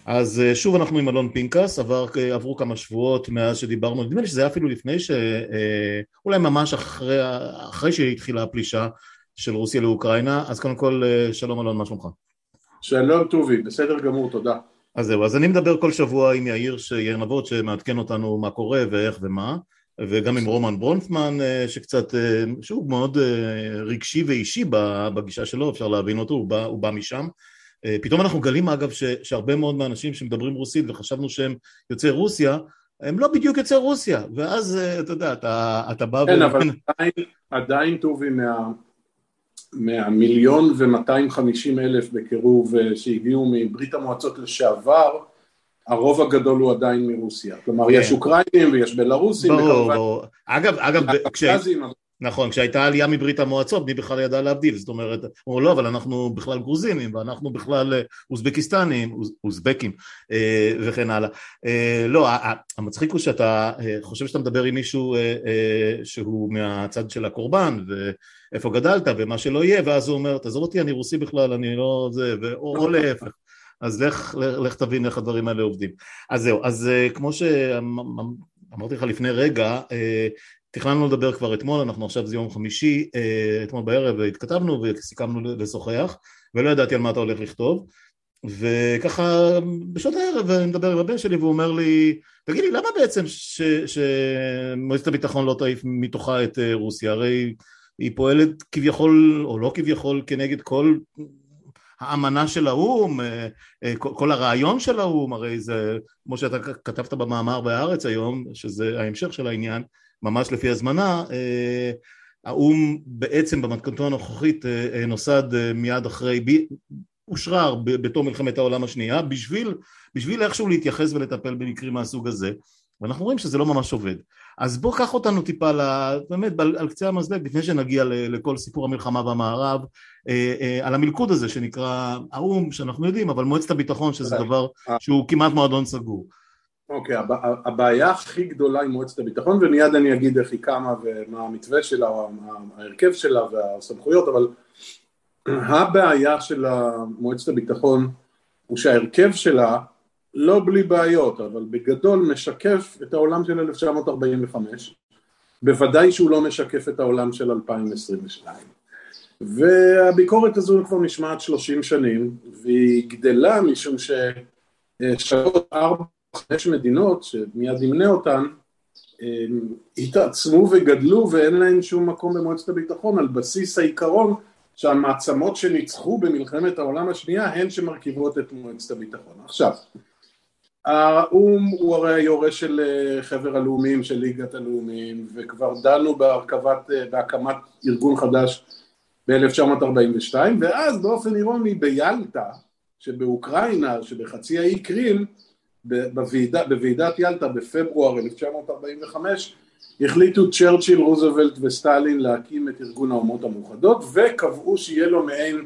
אז שוב אנחנו עם אלון פינקס, עברו כמה שבועות מאז שדיברנו, נדמה לי שזה היה אפילו לפני אולי ממש אחרי שהתחילה הפלישה של רוסיה לאוקראינה. אז קודם כל שלום אלון, מה שלומך? שלום טובי, בסדר גמור, תודה. אז זהו, אז אני מדבר כל שבוע עם יאיר נבות שמעדכן אותנו מה קורה ואיך ומה, וגם עם רומן ברונפמן שקצת, שהוא מאוד רגשי ואישי בגישה שלו, אפשר להבין אותו, הוא בא משם. פתאום אנחנו גלים אגב שהרבה מאוד מהאנשים שמדברים רוסית וחשבנו שהם יוצאי רוסיה, הם לא בדיוק יוצאי רוסיה, ואז אתה יודע, אתה בא כן, אבל עדיין טובי מה1,250,000 בקירוב שהגיעו מברית המועצות לשעבר, הרוב הגדול הוא עדיין מרוסיה. כלומר, יש אוקראינים ויש בלרוסים. ברור. אגב, נכון, כשהייתה עלייה מברית המועצות, מי בכלל ידע להבדיל? זאת אומרת, אמרו לא, אבל אנחנו בכלל גרוזינים, ואנחנו בכלל אוזבקיסטנים, אוזבקים, וכן הלאה. לא, המצחיק הוא שאתה חושב שאתה מדבר עם מישהו שהוא מהצד של הקורבן, ואיפה גדלת, ומה שלא יהיה, ואז הוא אומר, תעזוב אותי, אני רוסי בכלל, אני לא זה, או להפך. אז לך תבין איך הדברים האלה עובדים. אז זהו, אז כמו שאמרתי לך לפני רגע, תכננו לדבר כבר אתמול, אנחנו עכשיו זה יום חמישי, אתמול בערב התכתבנו וסיכמנו לשוחח, ולא ידעתי על מה אתה הולך לכתוב, וככה בשעות הערב אני מדבר עם הבן שלי והוא אומר לי, תגיד לי, למה בעצם שמועצת הביטחון לא תעיף מתוכה את רוסיה? הרי היא פועלת כביכול, או לא כביכול, כנגד כל האמנה של האום, כל הרעיון של האום, הרי זה, כמו שאתה כתבת במאמר בהארץ היום, שזה ההמשך של העניין, ממש לפי הזמנה, האום בעצם במתכונתו הנוכחית נוסד מיד אחרי, אושרר בתום מלחמת העולם השנייה, בשביל איכשהו להתייחס ולטפל במקרים מהסוג הזה, ואנחנו רואים שזה לא ממש עובד. אז בוא קח אותנו טיפה, באמת על קצה המזלג, לפני שנגיע לכל סיפור המלחמה במערב, על המלכוד הזה שנקרא האום, שאנחנו יודעים, אבל מועצת הביטחון, שזה דבר שהוא כמעט מועדון סגור. אוקיי, הבעיה הכי גדולה עם מועצת הביטחון, ומיד אני אגיד איך היא קמה ומה המתווה שלה, או ההרכב שלה והסמכויות, אבל הבעיה של מועצת הביטחון הוא שההרכב שלה לא בלי בעיות, אבל בגדול משקף את העולם של 1945, בוודאי שהוא לא משקף את העולם של 2022. והביקורת הזו כבר נשמעת 30 שנים, והיא גדלה משום ששעות 4-5 מדינות, שמיד נמנה אותן, התעצמו וגדלו ואין להן שום מקום במועצת הביטחון, על בסיס העיקרון שהמעצמות שניצחו במלחמת העולם השנייה הן שמרכיבות את מועצת הביטחון. עכשיו, האום הוא הרי היורש של חבר הלאומים, של ליגת הלאומים, וכבר דנו בהקמת ארגון חדש ב-1942, ואז באופן אירוני ביאלטה, שבאוקראינה, שבחצי האי קרים, בוועידת יאלטה בפברואר 1945, החליטו צ'רצ'יל, רוזוולט וסטלין להקים את ארגון האומות המאוחדות, וקבעו שיהיה לו מעין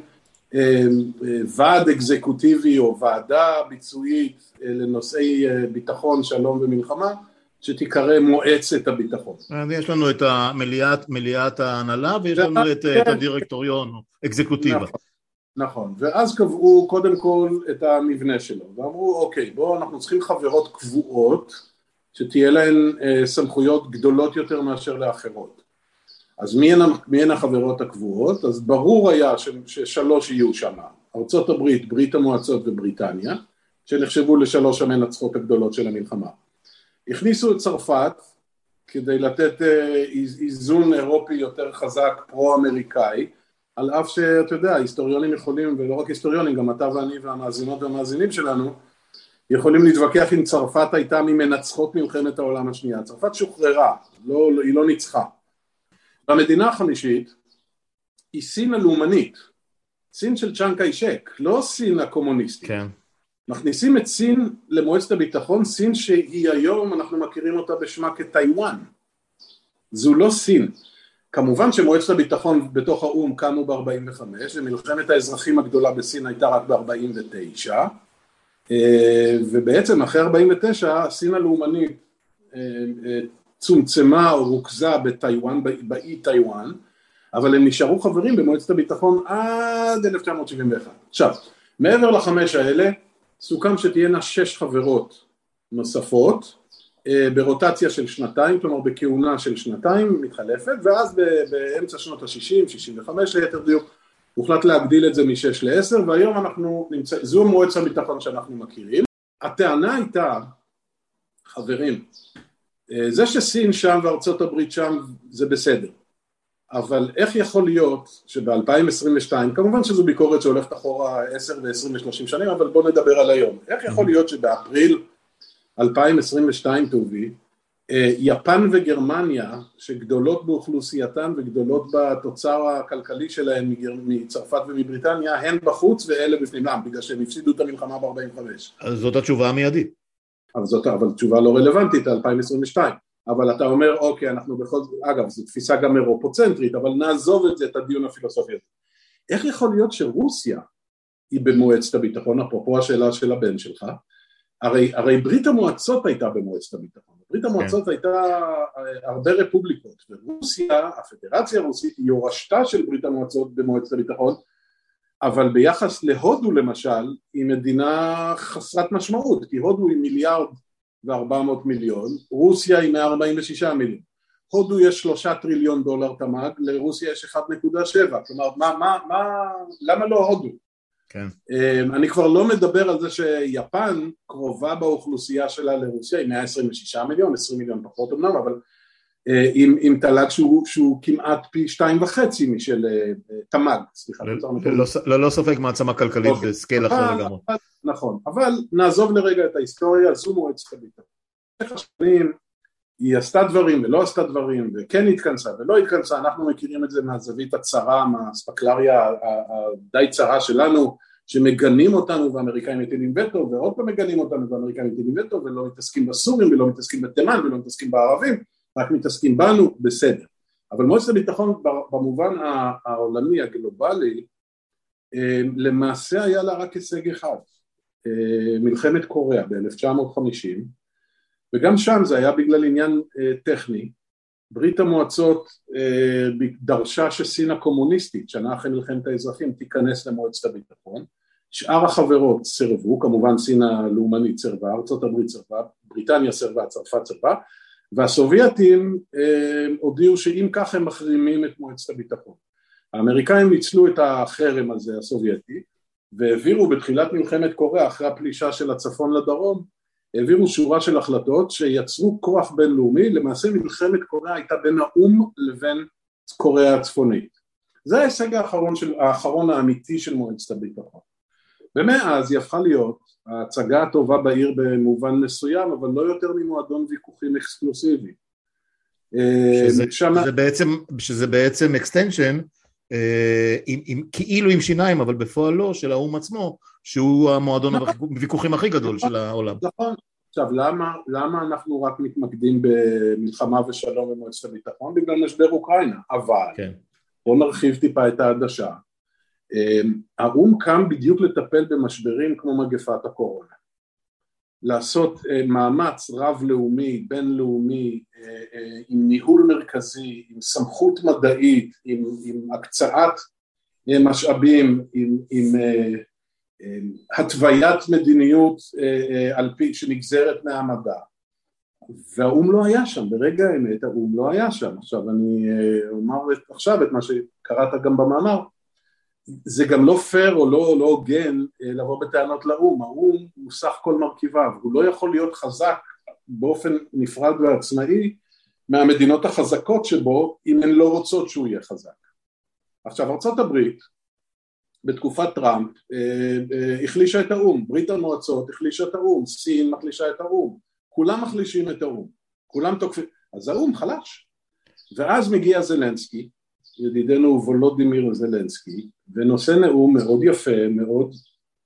ועד אקזקוטיבי או ועדה ביצועית לנושאי ביטחון, שלום ומלחמה, שתיקרא מועצת הביטחון. יש לנו את מליאת ההנהלה ויש לנו את הדירקטוריון, אקזקוטיבה. נכון, ואז קבעו קודם כל את המבנה שלו, ואמרו אוקיי, בואו אנחנו צריכים חברות קבועות, שתהיה להן סמכויות גדולות יותר מאשר לאחרות. אז מי הן החברות הקבועות? אז ברור היה ששלוש יהיו שם, ארצות הברית, ברית המועצות ובריטניה, שנחשבו לשלוש המנצחות הגדולות של המלחמה. הכניסו את צרפת, כדי לתת איזון אירופי יותר חזק, פרו-אמריקאי, על אף שאתה יודע, היסטוריונים יכולים, ולא רק היסטוריונים, גם אתה ואני והמאזינות והמאזינים שלנו, יכולים להתווכח אם צרפת הייתה ממנצחות מלחמת העולם השנייה. צרפת שוחררה, היא לא ניצחה. והמדינה החמישית היא סין הלאומנית, סין של צ'אנג קאי-שק, לא סין הקומוניסטית. כן. מכניסים את סין למועצת הביטחון, סין שהיא היום, אנחנו מכירים אותה בשמה כטיואן. זו לא סין. כמובן שמועצת הביטחון בתוך האום קמו ב-45, ומלחמת האזרחים הגדולה בסין הייתה רק ב-49, ובעצם אחרי 49 סין הלאומנית צומצמה או רוכזה בטיואן, באי טיואן, אבל הם נשארו חברים במועצת הביטחון עד 1971. עכשיו, מעבר לחמש האלה, סוכם שתהיינה 6 חברות נוספות, ברוטציה של 2 כלומר בכהונה של 2 מתחלפת, ואז באמצע שנות ה-60, 65 ליתר דיוק, הוחלט להגדיל את זה מ-6 ל-10, והיום אנחנו נמצא, זו מועצת הביטחון שאנחנו מכירים. הטענה הייתה, חברים, זה שסין שם וארצות הברית שם זה בסדר, אבל איך יכול להיות שב-2022, כמובן שזו ביקורת שהולכת אחורה 10 ו-20 ו-30 שנים, אבל בואו נדבר על היום, איך יכול להיות שבאפריל 2022 טובי, יפן וגרמניה, שגדולות באוכלוסייתן וגדולות בתוצר הכלכלי שלהן מצרפת ומבריטניה, הן בחוץ ואלה בפנים, בגלל שהם הפסידו את המלחמה ב-45. אז זאת התשובה המיידית. אבל תשובה לא רלוונטית, 2022. אבל אתה אומר, אוקיי, אנחנו בכל זאת, אגב, זו תפיסה גם אירופוצנטרית, אבל נעזוב את זה, את הדיון הפילוסופי הזה. איך יכול להיות שרוסיה היא במועצת הביטחון, אפרופו השאלה של הבן שלך, הרי ברית המועצות הייתה במועצת הביטחון, ברית המועצות הייתה הרבה רפובליקות, ורוסיה, הפדרציה הרוסית, היא יורשתה של ברית המועצות במועצת הביטחון, אבל ביחס להודו למשל, היא מדינה חסרת משמעות, כי הודו היא 1.4 מיליארד, רוסיה היא 146 מיליון, הודו יש 3 טריליון דולר תמ"ג, לרוסיה יש 1.7, כלומר, למה לא הודו? כן. אני כבר לא מדבר על זה שיפן קרובה באוכלוסייה שלה לרוסיה, היא 126 מיליון, 20 מיליון פחות אמנם, אבל עם תל"ג שהוא כמעט פי 2.5 משל תמ"ג, סליחה. לא ספק מעצמה כלכלית בסקייל אחר לגמרי. נכון, אבל נעזוב לרגע את ההיסטוריה, זו מועצת הביטחון. השנים היא עשתה דברים ולא עשתה דברים, וכן התכנסה ולא התכנסה, אנחנו מכירים את זה מהזווית הצרה, מהספקלריה הדי צרה שלנו, שמגנים אותנו ואמריקאים מטילים וטו, ועוד פעם מגנים אותנו ואמריקאים מטילים וטו, ולא מתעסקים בסורים, ולא מתעסקים בתימן, ולא מתעסקים בערבים, רק מתעסקים בנו, בסדר. אבל מועצת הביטחון במובן העולמי, הגלובלי, למעשה היה לה רק הישג אחד, מלחמת קוריאה ב-1950, וגם שם זה היה בגלל עניין טכני, ברית המועצות דרשה שסין הקומוניסטית, שנה אחרי מלחמת האזרחים, תיכנס למועצת הביטחון, שאר החברות סרבו, כמובן סין הלאומנית סרבה, ארצות הברית סרבה, בריטניה סרבה, צרפת סרבה, והסובייטים הודיעו שאם כך הם מחרימים את מועצת הביטחון. האמריקאים ניצלו את החרם הזה הסובייטי, והעבירו בתחילת מלחמת קוריאה, אחרי הפלישה של הצפון לדרום, העבירו שורה של החלטות שיצרו כוח בינלאומי, למעשה מלחמת קוריאה הייתה בין האום לבין קוריאה הצפונית. זה ההישג האחרון האמיתי של מועצת הביטחון. ומאז היא הפכה להיות ההצגה הטובה בעיר במובן מסוים, אבל לא יותר ממועדון ויכוחים אקסקלוסיבי. שזה בעצם extension, כאילו עם שיניים, אבל בפועל לא, של האום עצמו, שהוא המועדון הוויכוחים הכי גדול של העולם. נכון. עכשיו, למה אנחנו רק מתמקדים במלחמה ושלום במועצת הביטחון? בגלל משבר אוקראינה, אבל בואו נרחיב טיפה את העדשה. האום קם בדיוק לטפל במשברים כמו מגפת הקורונה. לעשות מאמץ רב-לאומי, בינלאומי, עם ניהול מרכזי, עם סמכות מדעית, עם הקצאת משאבים, עם התוויית מדיניות על פי שנגזרת מהמדע. והאום לא היה שם, ברגע האמת האום לא היה שם. עכשיו אני אומר עכשיו את מה שקראת גם במאמר, זה גם לא פייר או לא הוגן לבוא בטענות לאום, האום הוא סך כל מרכיביו, הוא לא יכול להיות חזק באופן נפרד ועצמאי מהמדינות החזקות שבו אם הן לא רוצות שהוא יהיה חזק. עכשיו ארצות הברית בתקופת טראמפ החלישה את האום, ברית המועצות החלישה את האום, סין מחלישה את האום, כולם מחלישים את האום, כולם תוקפים, אז האום חלש. ואז מגיע זלנסקי, ידידנו וולודימיר זלנסקי, ונושא נאום מאוד יפה, מאוד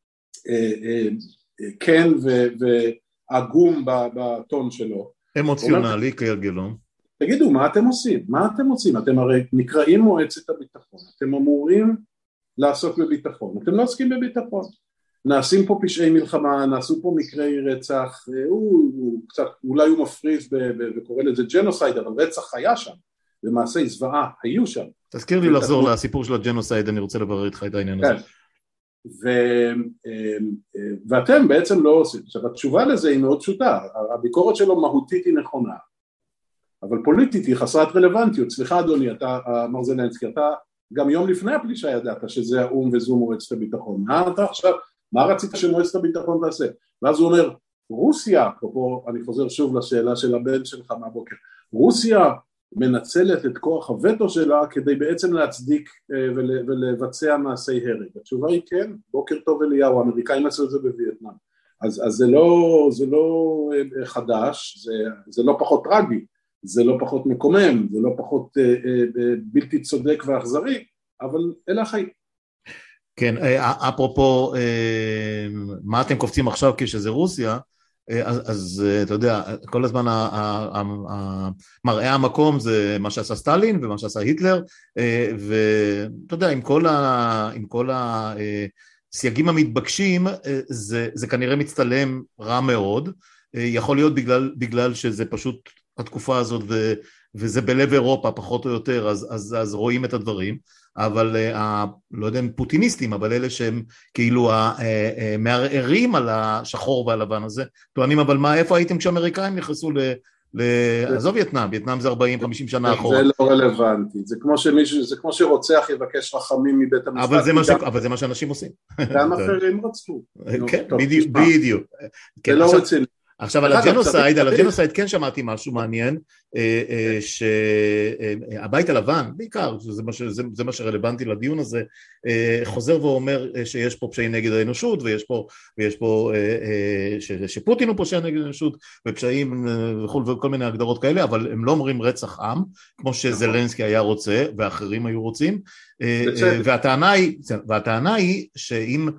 כן ועגום בטון שלו. אמוציונלי כהרגלו. תגידו, מה אתם עושים? מה אתם עושים? אתם הרי נקראים מועצת הביטחון, אתם אמורים לעסוק בביטחון, אתם לא עוסקים בביטחון. נעשים פה פשעי מלחמה, נעשו פה מקרי רצח, קצת, אולי הוא מפריז וקורא לזה ג'נוסייד, אבל רצח היה שם. במעשי זוועה, היו שם. תזכיר לי לחזור לסיפור של הג'נוסייד, אני רוצה לברר איתך את העניין הזה. ואתם בעצם לא עושים. עכשיו התשובה לזה היא מאוד פשוטה, הביקורת שלו מהותית היא נכונה, אבל פוליטית היא חסרת רלוונטיות. סליחה אדוני, אתה מר זלנסקי, אתה גם יום לפני הפלישה ידעת שזה האום וזו מועצת הביטחון, מה אתה עכשיו, מה רצית שמועצת הביטחון תעשה? ואז הוא אומר, רוסיה, פה אני חוזר שוב לשאלה של הבן שלך מהבוקר, רוסיה מנצלת את כוח הווטו שלה כדי בעצם להצדיק ולבצע מעשי הרג. התשובה היא כן, בוקר טוב אליהו, האמריקאים עשו את זה בווייטנאם. אז זה לא חדש, זה לא פחות טרגי, זה לא פחות מקומם, זה לא פחות בלתי צודק ואכזרי, אבל אלה החיים. כן, אפרופו מה אתם קופצים עכשיו כשזה רוסיה, אז אתה יודע, כל הזמן מראה המקום זה מה שעשה סטלין ומה שעשה היטלר, ואתה יודע, עם כל הסייגים המתבקשים, זה כנראה מצטלם רע מאוד, יכול להיות בגלל שזה פשוט התקופה הזאת, וזה בלב אירופה פחות או יותר, אז רואים את הדברים, אבל לא יודע אם פוטיניסטים, אבל אלה שהם כאילו מערערים על השחור והלבן הזה, טוענים אבל מה, איפה הייתם כשאמריקאים נכנסו עזוב וייטנאם זה 40-50 שנה אחורה. זה לא רלוונטי, זה כמו שרוצח יבקש רחמים מבית המשפט. אבל זה מה שאנשים עושים. גם אחרים רצו. כן, בדיוק. זה לא רציני. עכשיו על הג'נוסייד כן שמעתי משהו מעניין, שהבית הלבן, בעיקר, זה מה שרלוונטי לדיון הזה, חוזר ואומר שיש פה פשעים נגד האנושות, ויש פה שפוטין הוא פושע נגד האנושות, ופשעים וכל מיני הגדרות כאלה, אבל הם לא אומרים רצח עם, כמו שזלנסקי היה רוצה, ואחרים היו רוצים, והטענה היא שאם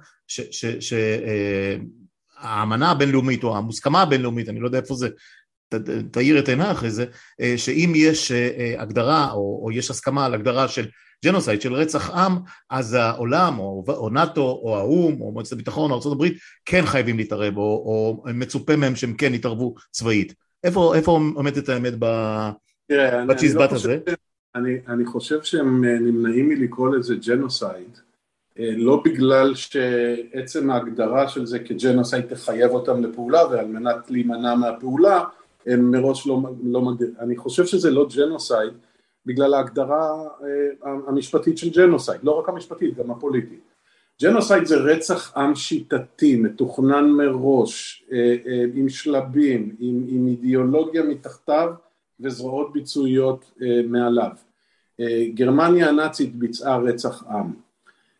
האמנה הבינלאומית או המוסכמה הבינלאומית, אני לא יודע איפה זה, תאיר את עינה אחרי זה, שאם יש הגדרה או יש הסכמה על הגדרה של ג'נוסייד, של רצח עם, אז העולם או נאטו או האום או מועצת הביטחון או ארצות הברית כן חייבים להתערב, או מצופה מהם שהם כן יתערבו צבאית. איפה עומדת האמת בצ'יזבט הזה? אני חושב שהם נמנעים מלקרוא לזה ג'נוסייד, לא בגלל שעצם ההגדרה של זה כג'נוסייד תחייב אותם לפעולה, ועל מנת להימנע מהפעולה, הם מראש לא מגדיר. אני חושב שזה לא ג'נוסייד, בגלל ההגדרה המשפטית של ג'נוסייד, לא רק המשפטית, גם הפוליטית. ג'נוסייד זה רצח עם שיטתי, מתוכנן מראש, עם שלבים, עם אידיאולוגיה מתחתיו, וזרועות ביצועיות מעליו. גרמניה הנאצית ביצעה רצח עם.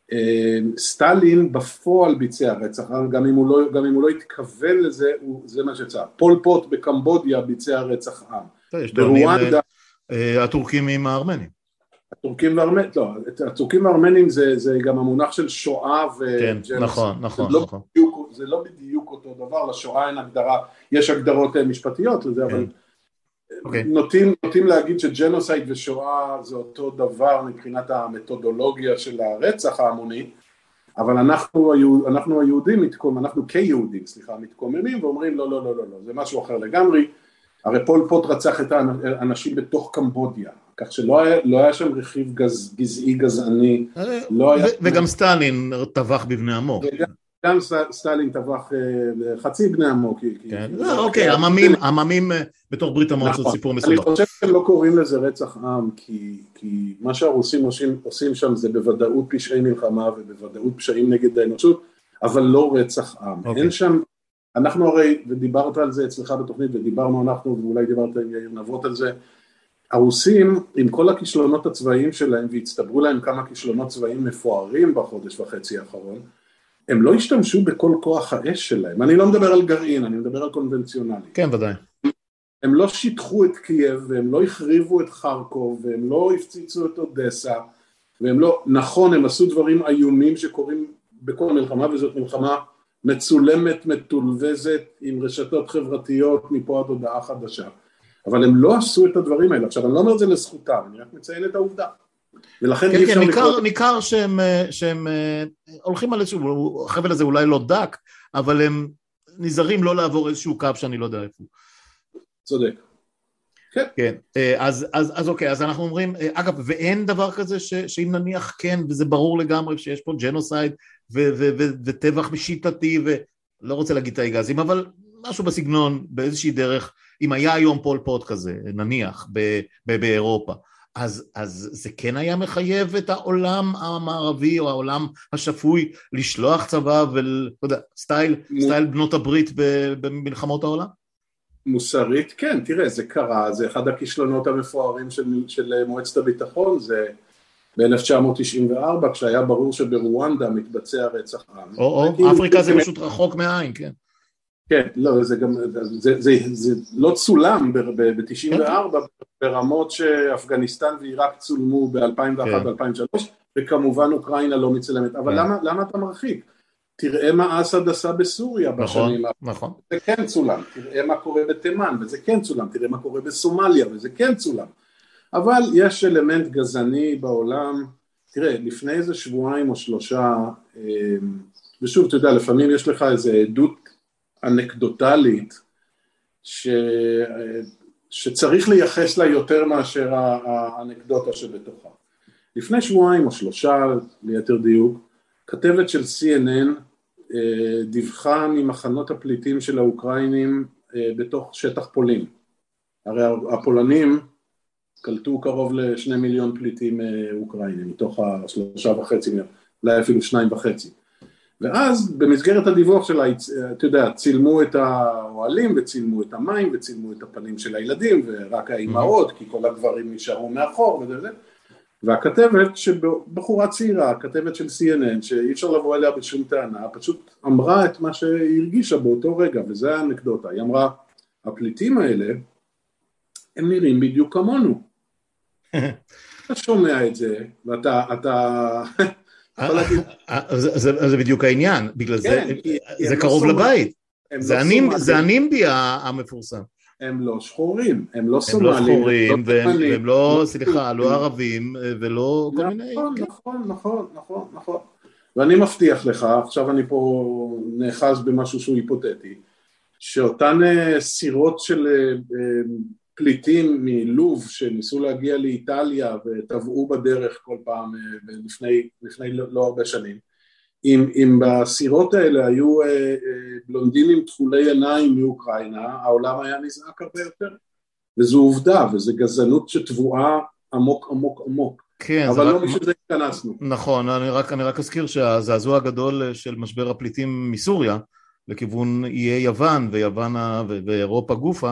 סטלין בפועל ביצע רצח עם, גם אם הוא לא התכוון לזה, זה מה שיצא. פול פוט בקמבודיה ביצע רצח עם. ברואנדה... הטורקים עם הארמנים. הטורקים והארמנים זה גם המונח של שואה וג'נוסייד. נכון. זה לא בדיוק אותו דבר, לשואה אין הגדרה, יש הגדרות משפטיות לזה, אבל נוטים להגיד שג'נוסייד ושואה זה אותו דבר מבחינת המתודולוגיה של הרצח ההמוני, אבל אנחנו היהודים, אנחנו כיהודים, מתקוממים ואומרים לא, זה משהו אחר לגמרי. הרי פול פוט רצח את האנשים בתוך קמבודיה, כך שלא היה שם רכיב גזעי גזעני, וגם סטלין טבח בבני עמו. גם סטלין טבח חצי בני עמו. אוקיי, עממים בתוך ברית המועצות סיפור מסובך. אני חושב שהם לא קוראים לזה רצח עם, כי מה שהרוסים עושים שם זה בוודאות פשעי מלחמה ובוודאות פשעים נגד האנושות, אבל לא רצח עם. אין שם, אנחנו הרי, ודיברת על זה אצלך בתוכנית, ודיברנו אנחנו, ואולי דיברת עם יאיר נבות על זה, הרוסים עם כל הכישלונות הצבאיים שלהם, והצטברו להם כמה כישלונות צבאיים מפוארים בחודש וחצי האחרון, הם לא השתמשו בכל כוח האש שלהם. אני לא מדבר על גרעין, אני מדבר על קונבנציונלי. כן, ודאי. הם לא שיטחו את קייב, והם לא החריבו את חרקוב, והם לא הפציצו את אודסה, והם לא, נכון, הם עשו דברים איומים שקורים בכל מלחמה, וזאת מלחמה מצולמת, מתולבזת, עם רשתות חברתיות מפה עד הודעה חדשה. אבל הם לא עשו את הדברים האלה. עכשיו, אני לא אומר את זה לזכותם, אני רק מציין את העובדה. ולכן כן, ניכר שהם הולכים על איזשהו, החבל הזה אולי לא דק, אבל הם נזהרים לא לעבור איזשהו קו שאני לא יודע איפה. צודק. כן, אז אוקיי, אז אנחנו אומרים, אגב, ואין דבר כזה שאם נניח כן, וזה ברור לגמרי שיש פה ג'נוסייד וטבח שיטתי, ולא רוצה להגיד תאי גזים, אבל משהו בסגנון, באיזושהי דרך, אם היה היום פול פוט כזה, נניח, באירופה, אז זה כן היה מחייב את העולם המערבי, או העולם השפוי, לשלוח צבא, ולא יודע, סטייל בנות הברית במלחמות העולם? מוסרית, כן, תראה, זה קרה, זה אחד הכישלונות המפוארים של מועצת הביטחון, זה ב-1994, כשהיה ברור שברואנדה מתבצע רצח עם. אפריקה זה פשוט רחוק מהעין, כן. כן, לא, זה גם, זה לא צולם ב-94, ברמות שאפגניסטן ועיראק צולמו ב-2001-2003, וכמובן אוקראינה לא מצלמת, אבל למה אתה מרחיק? תראה מה אסד עשה בסוריה בשנים האחרונות, נכון. זה כן צולם, תראה מה קורה בתימן וזה כן צולם, תראה מה קורה בסומליה וזה כן צולם, אבל יש אלמנט גזעני בעולם, תראה, לפני איזה שבועיים או שלושה, ושוב אתה יודע, לפעמים יש לך איזו עדות אנקדוטלית, שצריך לייחס לה יותר מאשר האנקדוטה שבתוכה. לפני שבועיים או שלושה, ליתר דיוק, כתבת של CNN דיווחה ממחנות הפליטים של האוקראינים בתוך שטח פולין. הרי הפולנים קלטו קרוב ל2 מיליון פליטים אוקראינים, מתוך 3.5 מיליון, אולי אפילו 2.5. ואז במסגרת הדיווח שלה, אתה יודע, צילמו את האוהלים וצילמו את המים וצילמו את הפנים של הילדים ורק האימהות, כי כל הגברים נשארו מאחור וזה. והכתבת שבחורה צעירה, הכתבת של CNN, שאי אפשר לבוא אליה בשום טענה, פשוט אמרה את מה שהיא הרגישה באותו רגע, וזה האנקדוטה. היא אמרה, הפליטים האלה, הם נראים בדיוק כמונו. אתה שומע את זה, ואתה... זה בדיוק העניין, בגלל זה קרוב לבית. זה הנימבי המפורסם. הם לא שחורים, הם לא סומלים. הם לא שחורים, והם לא, סליחה, לא ערבים, ולא כל מיני... נכון. ואני מבטיח לך, עכשיו אני פה נאחז במשהו שהוא היפותטי, שאותן סירות של פליטים מלוב שניסו להגיע לאיטליה וטבעו בדרך כל פעם לפני לא הרבה שנים, אם בסירות האלה היו בלונדינים תכולי עיניים מאוקראינה, העולם היה נזעק הרבה יותר, וזו עובדה, וזו גזענות שטבועה עמוק עמוק עמוק, כן, אבל לא בשביל זה התכנסנו. נכון, אני רק אזכיר שהזעזוע הגדול של משבר הפליטים מסוריה, לכיוון איי יוון ואירופה גופה,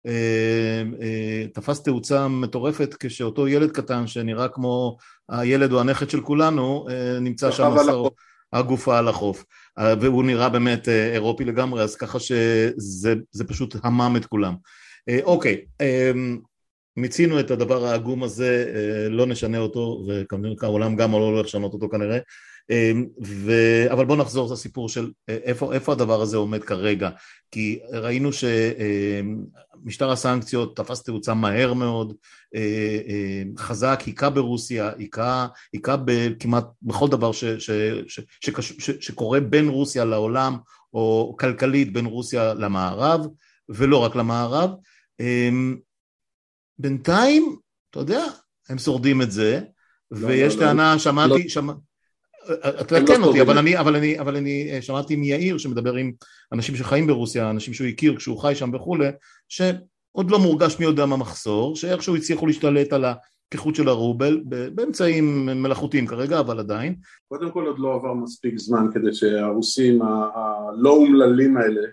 תפס תאוצה מטורפת כשאותו ילד קטן שנראה כמו הילד או הנכד של כולנו, נמצא שם הגופה על החוף, והוא נראה באמת אירופי לגמרי, אז ככה שזה פשוט המם את כולם. אוקיי, מיצינו את הדבר העגום הזה, לא נשנה אותו, וכמובן העולם גם לא הולך לשנות אותו כנראה, אבל בואו נחזור לסיפור של איפה הדבר הזה עומד כרגע, כי ראינו שמשטר הסנקציות תפס תאוצה מהר מאוד, חזק, היכה ברוסיה, היכה כמעט בכל דבר שקורה בין רוסיה לעולם, או כלכלית בין רוסיה למערב, ולא רק למערב. בינתיים, אתה יודע, הם שורדים את זה, ויש טענה, שמעתי, אתה תקן אותי, אבל אני שמעתי מיאיר שמדבר עם אנשים שחיים ברוסיה, אנשים שהוא הכיר כשהוא חי שם וכולי, שעוד לא מורגש מי יודע מה מחסור, שאיכשהו הצליחו להשתלט על הכיחות של הרובל, באמצעים מלאכותיים כרגע, אבל עדיין. קודם כל עוד לא עבר מספיק זמן כדי שהרוסים הלא אומללים האלה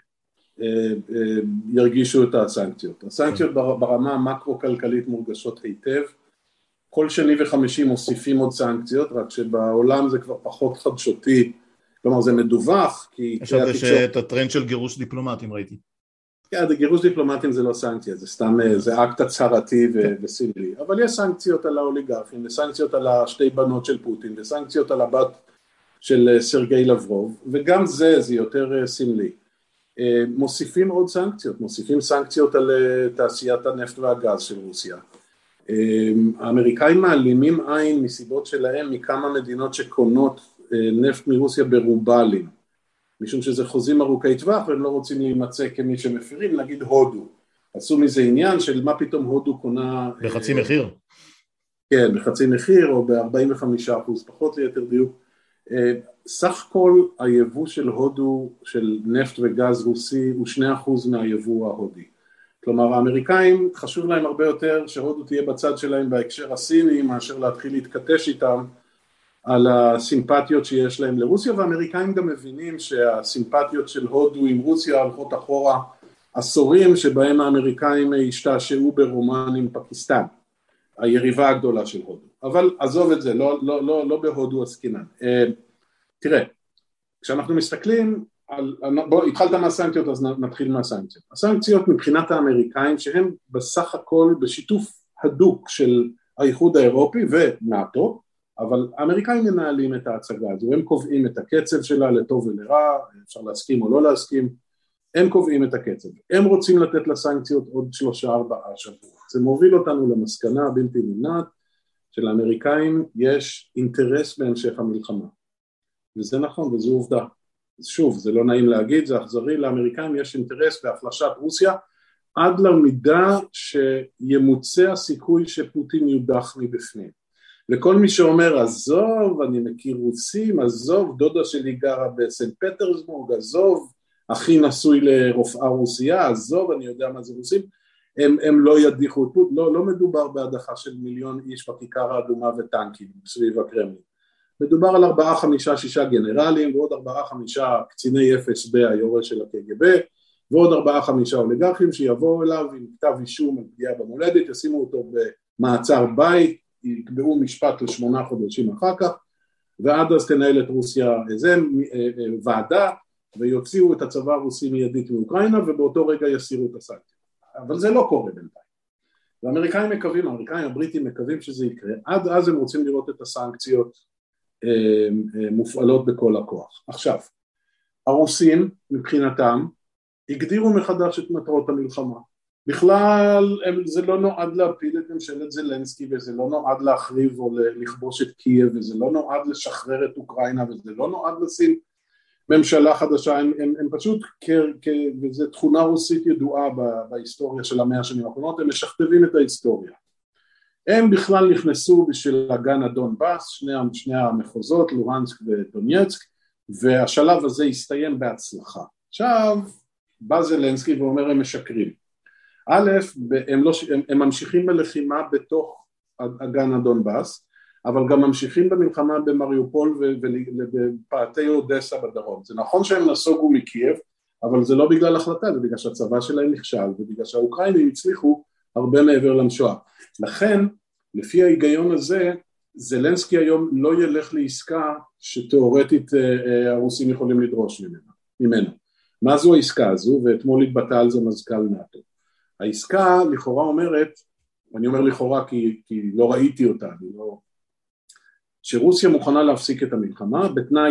ירגישו את הסנקציות. הסנקציות ברמה המקרו-כלכלית מורגשות היטב, כל שני וחמישי מוסיפים עוד סנקציות, רק שבעולם זה כבר פחות חדשותי, כלומר זה מדווח, כי... עכשיו יש את הטרנד של גירוש דיפלומטים, ראיתי. כן, גירוש דיפלומטים זה לא סנקציה, זה סתם, זה אקט הצהרתי וסמלי, אבל יש סנקציות על האוליגרכים, וסנקציות על השתי בנות של פוטין, וסנקציות על הבת של סרגי לברוב, וגם זה יותר סמלי. מוסיפים עוד סנקציות, מוסיפים סנקציות על תעשיית הנפט והגז של רוסיה. האמריקאים מעלימים עין מסיבות שלהם מכמה מדינות שקונות נפט מרוסיה ברובלים, משום שזה חוזים ארוכי טווח והם לא רוצים להימצא כמי שמפירים, נגיד הודו. עשו מזה עניין של מה פתאום הודו קונה... בחצי מחיר. כן, בחצי מחיר או ב-45%, פחות ליתר דיוק. סך כל היבוא של הודו, של נפט וגז רוסי, הוא 2% מהיבוא ההודי. כלומר, האמריקאים חשוב להם הרבה יותר שהודו תהיה בצד שלהם בהקשר הסיני, מאשר להתחיל להתכתש איתם על הסימפטיות שיש להם לרוסיה, והאמריקאים גם מבינים שהסימפטיות של הודו עם רוסיה הולכות אחורה עשורים, שבהם האמריקאים השתעשעו ברומן עם פקיסטן, היריבה הגדולה של הודו. אבל עזוב את זה, לא בהודו עסקינן. תראה, כשאנחנו מסתכלים בוא, התחלת מהסנקציות, אז נתחיל מהסנקציות. הסנקציות מבחינת האמריקאים, שהם בסך הכל בשיתוף הדוק של האיחוד האירופי ונאטו, אבל האמריקאים מנהלים את ההצגה הזו, הם קובעים את הקצב שלה לטוב ולרע, אפשר להסכים או לא להסכים, הם קובעים את הקצב. הם רוצים לתת לסנקציות עוד 3-4 שבועות. זה מוביל אותנו למסקנה הבלתי נמנעת, שלאמריקאים יש אינטרס בהמשך המלחמה. וזה נכון, וזו עובדה. שוב, זה לא נעים להגיד, זה אכזרי, לאמריקאים יש אינטרס בהחלשת רוסיה, עד למידה שימוצא הסיכוי שפוטין יודח מבפנים. וכל מי שאומר, עזוב, אני מכיר רוסים, עזוב, דודה שלי גרה בסנט פטרסבורג, עזוב, אחי נשוי לרופאה רוסיה, עזוב, אני יודע מה זה רוסים, הם לא ידיחו את פוטין, לא מדובר בהדחה של 1,000,000 איש בכיכר האדומה וטנקים סביב הקרמלין. מדובר על 4, 5, 6 גנרלים, ועוד 4, 5 קציני אפס היורש של הקג"ב, ועוד 4, 5 אוליגרכים שיבואו אליו עם כתב אישום על פגיעה במולדת, ישימו אותו במעצר בית, יקבעו משפט ל8 חודשים אחר כך, ועד אז תנהל את רוסיה איזה ועדה, ויוציאו את הצבא הרוסי מיידית מאוקראינה, ובאותו רגע יסירו את הסנקציות. אבל זה לא קורה בינתיים. והאמריקאים מקווים, האמריקאים הבריטים מקווים שזה יקרה, עד אז הם רוצים לראות את הסנקציות מופעלות בכל הכוח. עכשיו, הרוסים מבחינתם הגדירו מחדש את מטרות המלחמה. בכלל זה לא נועד להפיל את ממשלת זלנסקי, וזה לא נועד להחריב או לכבוש את קייב, וזה לא נועד לשחרר את אוקראינה, וזה לא נועד לשים ממשלה חדשה, הם פשוט, וזו תכונה רוסית ידועה בהיסטוריה של 100 השנים האחרונות, הם משכתבים את ההיסטוריה. הם בכלל נכנסו בשביל אגן הדונבאס, שני המחוזות, לורנסק ודונייצק, והשלב הזה הסתיים בהצלחה. עכשיו, בא זלנסקי ואומר הם משקרים. א', הם ממשיכים בלחימה בתוך אגן הדונבאס, אבל גם ממשיכים במלחמה במריופול ובפאתי אודסה בדרום. זה נכון שהם נסוגו מקייב, אבל זה לא בגלל החלטה, זה בגלל שהצבא שלהם נכשל, ובגלל שהאוקראינים הצליחו הרבה מעבר לשואה. לכן, לפי ההיגיון הזה, זלנסקי היום לא ילך לעסקה שתיאורטית הרוסים יכולים לדרוש ממנו. מה זו העסקה הזו? ואתמול התבטא על זה מזכ"ל נאט"ו. העסקה לכאורה אומרת, אני אומר לכאורה כי לא ראיתי אותה, שרוסיה מוכנה להפסיק את המלחמה, בתנאי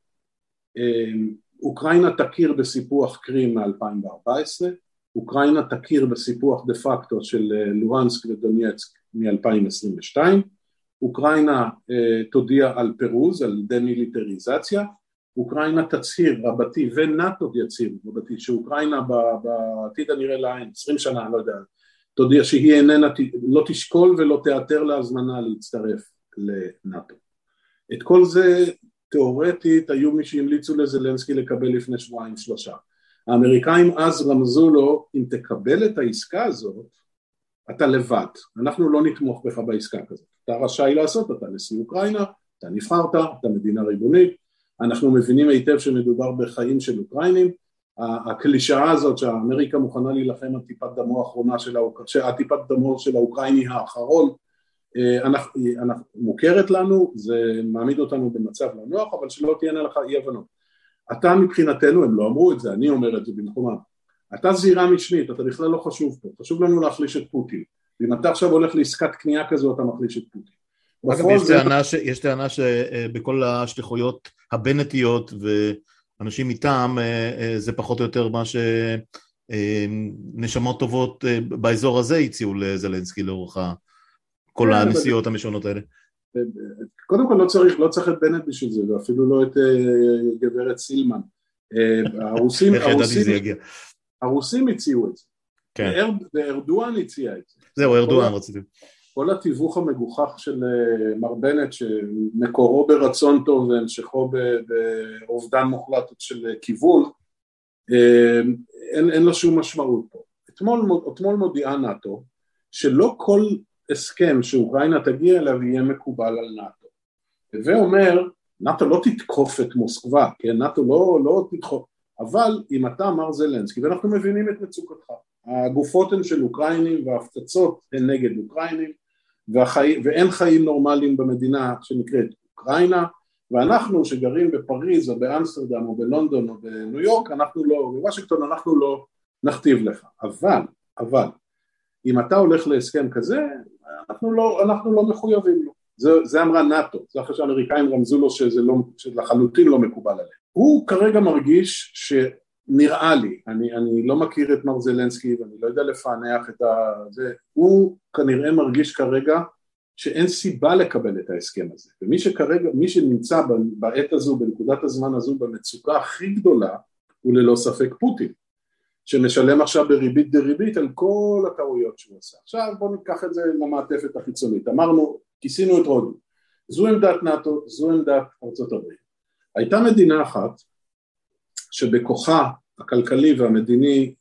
שאוקראינה תכיר בסיפוח קרים מ-2014, אוקראינה תכיר בסיפוח דה פקטו של לורנסק ודונייצק מ-2022, אוקראינה תודיע על פירוז, על דמיליטריזציה, אוקראינה תצהיר רבתי ונאט"ו יצהיר רבתי, שאוקראינה בעתיד הנראה לעין, 20 שנה, לא יודע, תודיע שהיא איננה, לא תשקול ולא תיאטר להזמנה להצטרף לנאט"ו. את כל זה תיאורטית היו מי שהמליצו לזלנסקי לקבל לפני 2-3. האמריקאים אז רמזו לו, אם תקבל את העסקה הזאת, אתה לבד, אנחנו לא נתמוך בך בעסקה כזאת, אתה רשאי לעשות, אתה נשיא אוקראינה, אתה נבחרת, אתה מדינה ריבונית, אנחנו מבינים היטב שמדובר בחיים של אוקראינים, הקלישאה הזאת שהאמריקה מוכנה להילחם על טיפת דמו האחרונה שהטיפת דמו של האוקראיני האחרון, מוכרת לנו, זה מעמיד אותנו במצב לא נוח, אבל שלא תהיינה לך אי הבנות. אתה מבחינתנו, הם לא אמרו את זה, אני אומר את זה במקומם, אתה זירה משנית, אתה בכלל לא חשוב פה, חשוב לנו להחליש את פוטין, ואם אתה עכשיו הולך לעסקת קנייה כזו, אתה מחליש את פוטין. אגב, יש טענה שבכל השליחויות הבנטיות ואנשים איתם, זה פחות או יותר מה שנשמות טובות באזור הזה הציעו לזלנסקי לאורך כל הנסיעות המשונות האלה. קודם כל לא צריך את בנט בשביל זה, ואפילו לא את גברת סילמן. הרוסים הציעו את זה. וארדואן הציע את זה. זהו, ארדואן רציתי. כל התיווך המגוחך של מר בנט, שמקורו ברצון טוב והמשכו באובדן מוחלט של כיוון, אין לו שום משמעות פה. אתמול מודיעה נאטו, שלא כל הסכם שאוקראינה תגיע אליו יהיה מקובל על נאטו. ואומר, נאטו לא תתקוף את מוסקבה, כן? נאטו לא תתקוף, אבל אם אתה אמר זלנסקי, ואנחנו מבינים את מצוקתך, הגופות הן של אוקראינים וההפצצות הן נגד אוקראינים, ואין חיים נורמליים במדינה שנקראת אוקראינה, ואנחנו שגרים בפריז או באמסטרדם או בלונדון או בניו יורק, אנחנו לא, בוושינגטון אנחנו לא נכתיב לך, אבל אם אתה הולך להסכם כזה, אנחנו לא מחויבים לו. זה אמרה נאטו, זה אחרי שהאמריקאים רמזו לו שלחלוטין לא מקובל עליהם. הוא כרגע מרגיש שנראה לי, אני לא מכיר את מר זלנסקי ואני לא יודע לפענח את זה, הוא כנראה מרגיש כרגע שאין סיבה לקבל את ההסכם הזה, מי שנמצא בעת הזו, בנקודת הזמן הזו, במצוקה הכי גדולה, הוא ללא ספק פוטין, שמשלם עכשיו בריבית דריבית על כל הטעויות שהוא עושה. עכשיו בואו ניקח את זה למעטפת החיצונית, אמרנו, כיסינו את רודו, זו עמדת נאטו, זו עמדת ארצות הברית. הייתה מדינה אחת שבכוחה הכלכלי והמדיני,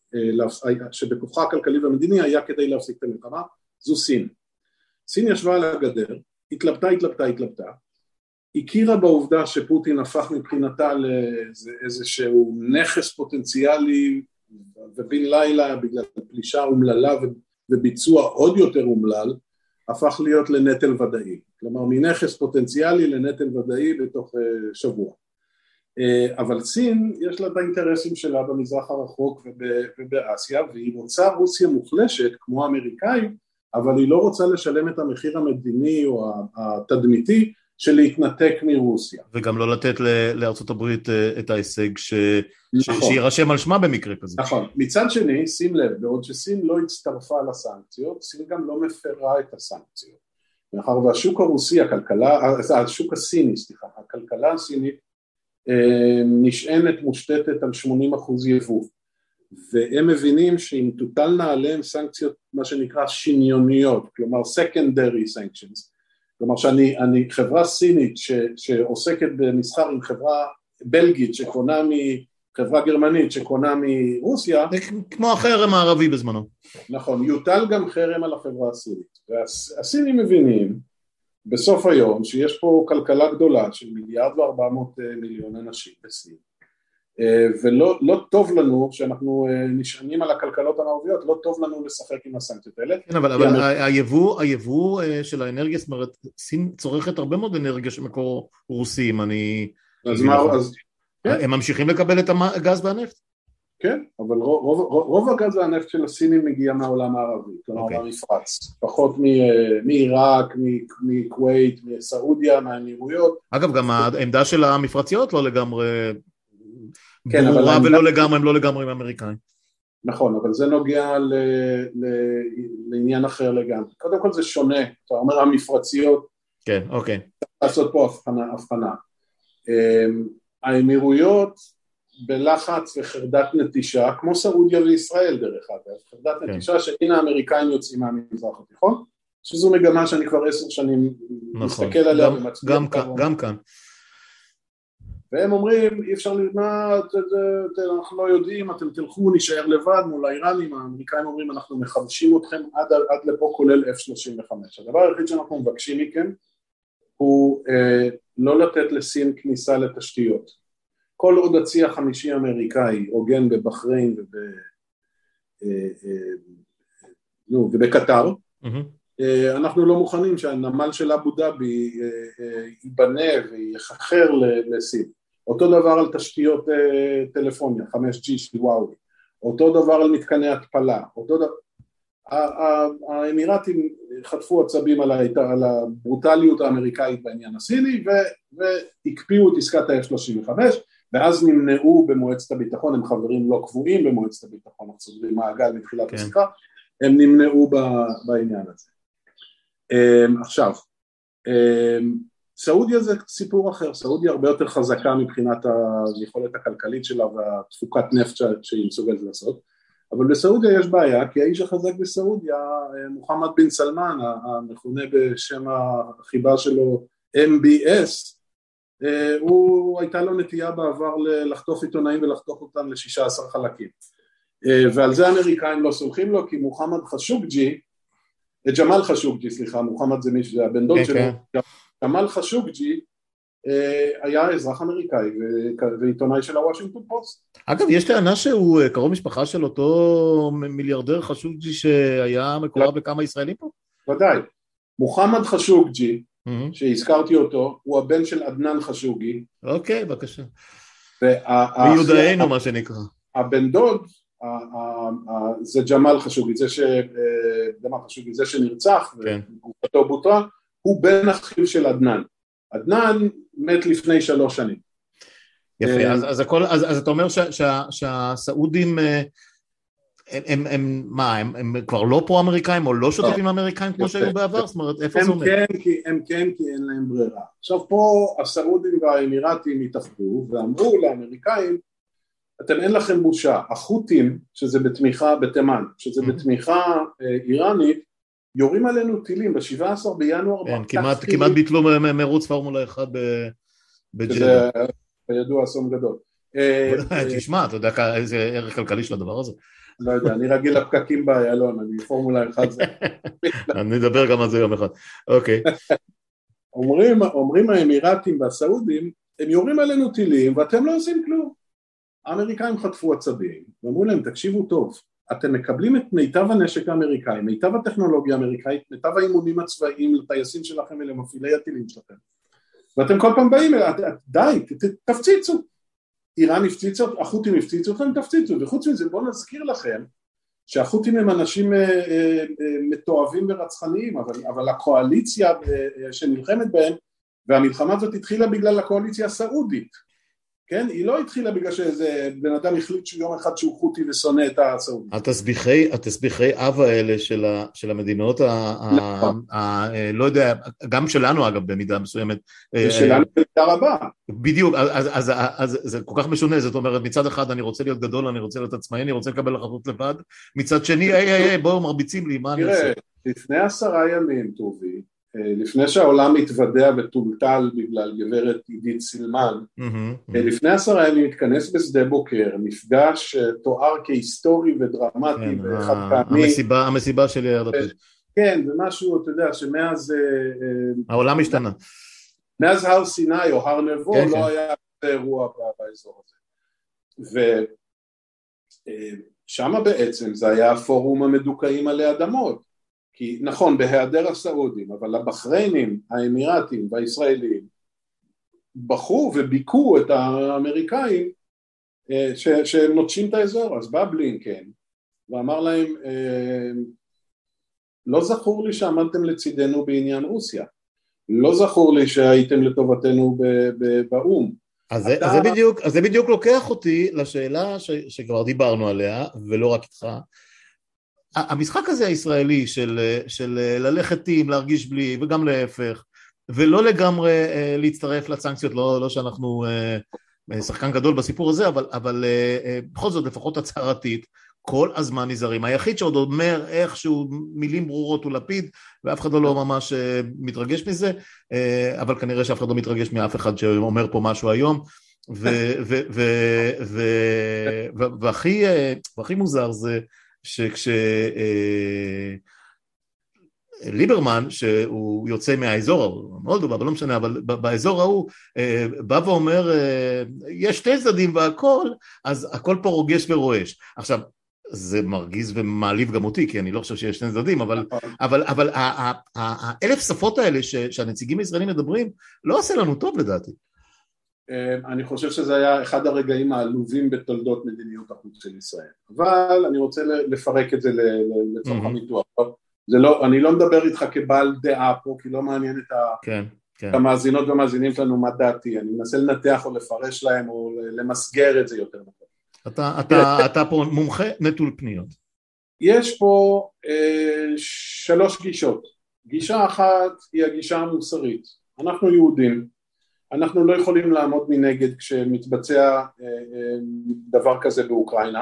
היה כדי להפסיק את המלחמה, זו סין. סין ישבה על הגדר, התלבטה, הכירה בעובדה שפוטין הפך מבחינתה לאיזשהו נכס פוטנציאלי, ובין לילה בגלל פלישה אומללה וביצוע עוד יותר אומלל, הפך להיות לנטל ודאי. כלומר, מנכס פוטנציאלי לנטל ודאי בתוך שבוע. אבל סין יש לה את האינטרסים שלה במזרח הרחוק ובאסיה, והיא רוצה רוסיה מוחלשת כמו האמריקאים, אבל היא לא רוצה לשלם את המחיר המדיני או התדמיתי של להתנתק מרוסיה. וגם לא לתת לארצות הברית את ההישג שירשם על שמה במקרה כזה. נכון. מצד שני, שים לב, בעוד שסין לא הצטרפה לסנקציות, סין גם לא מפרה את הסנקציות. מאחר והשוק הרוסי, השוק הסיני, הכלכלה הסינית, נשענת מושתתת על 80% יבוא. והם מבינים שאם תוטלנה עליהם סנקציות, מה שנקרא שניוניות, כלומר secondary sanctions, כלומר שאני חברה סינית שעוסקת במסחר עם חברה בלגית שקונה מחברה גרמנית שקונה מרוסיה, כמו החרם הערבי בזמנו. נכון, יוטל גם חרם על החברה הסינית, והסינים מבינים בסוף היום שיש פה כלכלה גדולה של 1,400,000,000 אנשים בסין, ולא טוב לנו שאנחנו נשענים על הכלכלות המערביות, לא טוב לנו לשחק עם הסנקציות האלה. כן, אבל היבוא של האנרגיה, זאת אומרת, סין צורכת הרבה מאוד אנרגיה שמקור רוסים, הם ממשיכים לקבל את הגז והנפט? כן, אבל רוב הגז והנפט של הסינים מגיע מהעולם הערבי, כלומר מהמפרץ, פחות מעיראק, מכווית, מסעודיה, מהאמירויות. אגב, גם העמדה של המפרציות לא לגמרי ברורה ולא לגמרי עם האמריקאים. נכון, אבל זה נוגע לעניין אחר לגמרי. קודם כל זה שונה, אתה אומר המפרציות. כן, אוקיי. צריך לעשות פה הבחנה. האמירויות בלחץ וחרדת נטישה, כמו סעודיה וישראל דרך אגב, חרדת נטישה שהנה האמריקאים יוצאים מהמזרח התיכון, שזו מגמה שאני כבר 10 שנים מסתכל עליה ומצביע. גם כאן. והם אומרים, אי אפשר ללמד, אנחנו לא יודעים, אתם תלכו, נשאר לבד מול האיראנים, האמריקאים אומרים, אנחנו מחדשים אתכם עד לפה כולל F-35. הדבר היחיד שאנחנו מבקשים מכם, הוא לא לתת לסין כניסה לתשתיות. כל עוד הצי החמישי האמריקאי, עוגן בבחריין ובקטר, אנחנו לא מוכנים שהנמל של אבו דאבי ייבנה ויחכר לסין. אותו דבר על תשתיות טלפוניה, 5G של וואוי, אותו דבר על מתקני התפלה, האמירתים חטפו עצבים על הברוטליות האמריקאית בעניין הסיני, והקפיאו את עסקת ה-F-35, ואז נמנעו במועצת הביטחון, הם חברים לא קבועים במועצת הביטחון, אנחנו סוגרים מעגל מתחילת השיחה, הם נמנעו בעניין הזה. עכשיו, סעודיה זה סיפור אחר, סעודיה הרבה יותר חזקה מבחינת היכולת הכלכלית שלה והתפוקת נפט שהיא מסוגלת לעשות, אבל בסעודיה יש בעיה, כי האיש החזק בסעודיה, מוחמד בן סלמן, המכונה בשם החיבה שלו MBS, הוא הייתה לו נטייה בעבר לחטוף עיתונאים ולחתוך אותם ל16 חלקים. ועל זה האמריקאים לא סולחים לו, כי מוחמד חשוקג'י, ג'מאל חשוקג'י, סליחה, מוחמד זה מישהו, זה הבן דוד שלו, ג'מאל חשוקג'י, היה אזרח אמריקאי ועיתונאי של הוושינגטון פוסט. אגב, יש טענה שהוא קרוב משפחה של אותו מיליארדר חשוקג'י שהיה מקורב לכמה ישראלים פה? ודאי. מוחמד חשוקג'י, שהזכרתי אותו, הוא הבן של עדנאן חשוקג'י. אוקיי, בבקשה. מיודענו מה שנקרא. הבן דוד, זה ג'מאל חשוקג'י, זה שנרצח, וגופתו בוטרה, הוא בן אחיו של עדנאן. עדנאן מת לפני 3 שנים. יפה, אז אתה אומר שהסעודים הם כבר לא פרו-אמריקאים או לא שותפים אמריקאים כמו שהיו בעבר? זאת אומרת, איפה זה אומר? הם כן, כי אין להם ברירה. עכשיו פה הסעודים והאמירתים התאחדו ואמרו לאמריקאים, אתם אין לכם בושה, החות'ים, שזה בתמיכה בתימן, שזה בתמיכה איראנית, יורים עלינו טילים ב-17 בינואר. כמעט ביטלו מרוץ פורמולה 1 בג'דה. שזה בידוע אסון גדול. תשמע, אתה יודע איזה ערך כלכלי של הדבר הזה? לא יודע, אני רגיל לפקקים באיילון, אני פורמולה 1 זה. אני אדבר גם על זה יום אחד. אוקיי. אומרים האמירתים והסעודים, הם יורים עלינו טילים ואתם לא עושים כלום. האמריקאים חטפו עצבים, ואמרו להם, תקשיבו טוב, אתם מקבלים את מיטב הנשק האמריקאי, מיטב הטכנולוגיה האמריקאית, מיטב האימונים הצבאיים לטייסים שלכם ולמפעילי הטילים שלכם, ואתם כל פעם באים, די, תפציצו. איראן הפציצו, החות'ים הפציצו, אתם תפציצו, וחוץ מזה בואו נזכיר לכם, שהחות'ים הם אנשים מתועבים ורצחניים, אבל הקואליציה שנלחמת בהם, והמלחמה הזאת התחילה בגלל הקואליציה הסעודית, כן? היא לא התחילה בגלל שאיזה בן אדם החליט שיום אחד שהוא חותי ושונא את הסעודים. התסביכי אב האלה של המדינות, לא יודע, גם שלנו אגב במידה מסוימת. שלנו במידה רבה. בדיוק, אז זה כל כך משונה, זאת אומרת, מצד אחד אני רוצה להיות גדול, אני רוצה להיות עצמאי, אני רוצה לקבל החלטות לבד, מצד שני, בואו מרביצים לי, מה אני עושה? תראה, לפני 10 ימים טובי, לפני שהעולם מתוודע וטולטל בגלל גברת עידית סילמן, לפני 10 ימים התכנס בשדה בוקר, מפגש תואר כהיסטורי ודרמטי וחד פעמי. המסיבה של יאיר לפיד. כן, ומשהו, אתה יודע, שמאז... העולם השתנה. מאז הר סיני או הר נבו לא היה אירוע באזור הזה. ושם בעצם זה היה הפורום המדוכאים עלי אדמות. כי נכון, בהיעדר הסעודים, אבל הבחריינים, האמירתים והישראלים בחרו וביקו את האמריקאים שהם נוטשים את האזור. אז בא בלינקן ואמר להם, לא זכור לי שעמדתם לצידנו בעניין רוסיה, לא זכור לי שהייתם לטובתנו באום. אז זה בדיוק לוקח אותי לשאלה שכבר דיברנו עליה, ולא רק איתך, המשחק הזה הישראלי של ללכת עם, להרגיש בלי, וגם להפך, ולא לגמרי להצטרף לסנקציות, לא שאנחנו שחקן גדול בסיפור הזה, אבל בכל זאת לפחות הצהרתית, כל הזמן נזהרים. היחיד שעוד אומר איכשהו מילים ברורות הוא לפיד, ואף אחד לא ממש מתרגש מזה, אבל כנראה שאף אחד לא מתרגש מאף אחד שאומר פה משהו היום, והכי מוזר זה, ליברמן, שהוא יוצא מהאזור, מאוד טוב, אבל לא משנה, אבל באזור ההוא, בא ואומר, יש 2 צדדים והכל, אז הכל פה רוגש ורועש. עכשיו, זה מרגיז ומעליב גם אותי, כי אני לא חושב שיש 2 צדדים, אבל האלף שפות האלה שהנציגים הישראלים מדברים, לא עושה לנו טוב לדעתי. אני חושב שזה היה אחד הרגעים העלובים בתולדות מדיניות החוץ של ישראל, אבל אני רוצה לפרק את זה לצורך הניתוח. אני לא מדבר איתך כבעל דעה פה, כי לא מעניין את המאזינות והמאזינים שלנו מה דעתי, אני מנסה לנתח או לפרש להם או למסגר את זה יותר נכון. אתה פה מומחה נטול פניות. יש פה 3 גישות. גישה אחת היא הגישה המוסרית. אנחנו יהודים, אנחנו לא יכולים לעמוד מנגד כשמתבצע דבר כזה באוקראינה,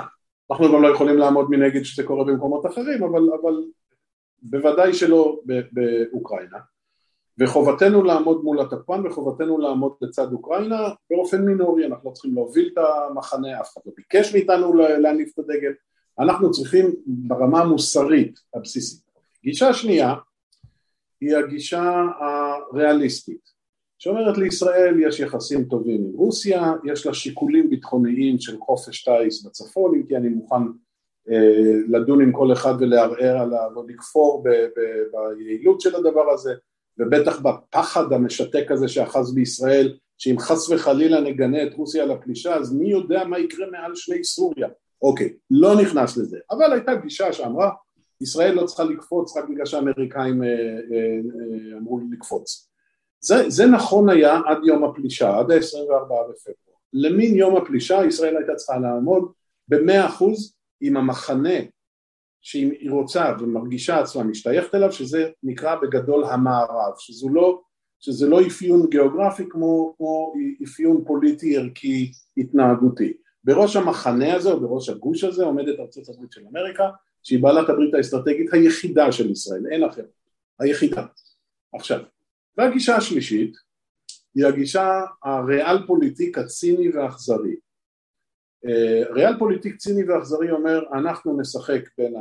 אנחנו גם לא יכולים לעמוד מנגד שזה קורה במקומות אחרים, אבל בוודאי שלא באוקראינה, וחובתנו לעמוד מול התקפן, וחובתנו לעמוד לצד אוקראינה, באופן מינורי, אנחנו לא צריכים להוביל את המחנה, אף אחד לא ביקש מאיתנו להניף את הדגל, אנחנו צריכים ברמה המוסרית הבסיסית. גישה שנייה, היא הגישה הריאליסטית, שאומרת לישראל יש יחסים טובים עם רוסיה, יש לה שיקולים ביטחוניים של חופש טייס בצפון, אם כי אני מוכן לדון עם כל אחד ולערער עליו, או לכפור ביעילות של הדבר הזה, ובטח בפחד המשתק הזה שאחז בישראל, שאם חס וחלילה נגנה את רוסיה לפלישה, אז מי יודע מה יקרה מעל שני סוריה. אוקיי, לא נכנס לזה, אבל הייתה גישה שאמרה, ישראל לא צריכה לקפוץ רק בגלל שהאמריקאים אמרו לקפוץ. זה נכון היה עד יום הפלישה, עד ה-24 בפברואר. למין יום הפלישה ישראל הייתה צריכה לעמוד ב100% עם המחנה שהיא רוצה ומרגישה עצמה משתייכת אליו, שזה נקרא בגדול המערב, שזה לא אפיון גיאוגרפי כמו אפיון פוליטי ערכי התנהגותי. בראש המחנה הזה או בראש הגוש הזה עומדת ארצות הברית של אמריקה, שהיא בעלת הברית האסטרטגית היחידה של ישראל, אין אחרת, היחידה. עכשיו, והגישה השלישית היא הגישה הריאל פוליטיק הציני והאכזרי. ריאל פוליטיק ציני ואכזרי אומר, אנחנו נשחק בין